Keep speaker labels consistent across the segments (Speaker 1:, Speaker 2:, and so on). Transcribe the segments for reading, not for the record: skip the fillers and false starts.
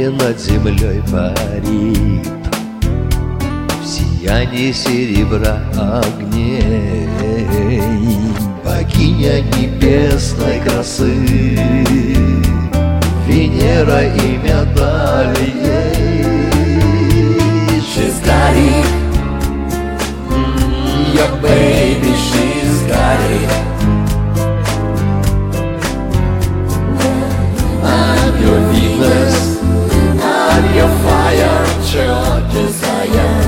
Speaker 1: Огонь над землей парит в сиянии серебра огней. Богиня небесной красы, Венера имя дали ей.
Speaker 2: She's got it, your baby, she's got it. I'm your Venus, I'm your fire, your desire.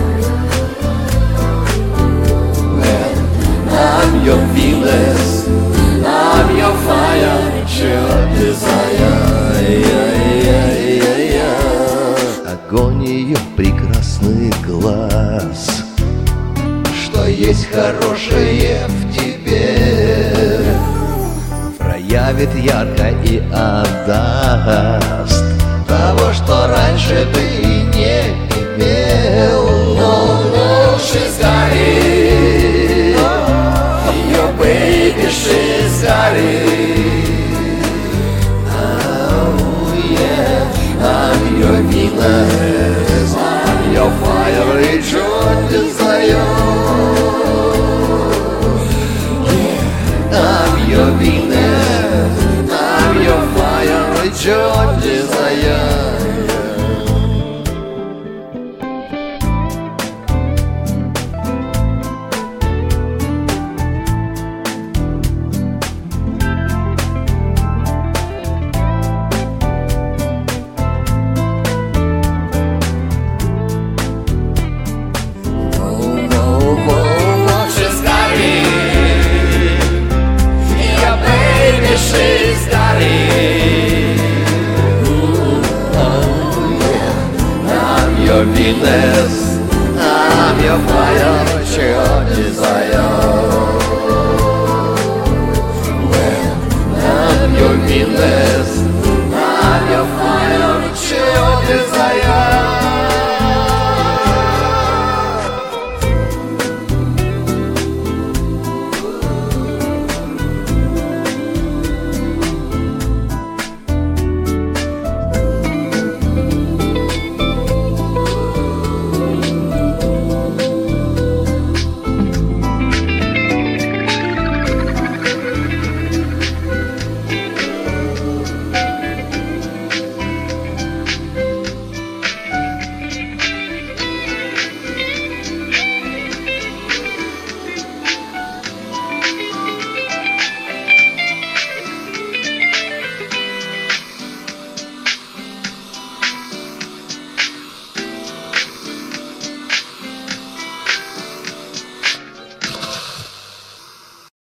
Speaker 2: Well, I'm your Venus, I'm your fire, your desire.
Speaker 1: Огонь ее прекрасный глаз, что есть хорошее в тебе, проявит ярко и отдаст того, что раньше ты и не имел.
Speaker 2: No, she's got it, your baby, she's got it. I'm your Venus, I'm your fire, it's your desire.
Speaker 1: I'm your Venus, I'm your fire, it's your desire.
Speaker 2: She's got it, your baby, she's got it.
Speaker 1: I'm your Venus,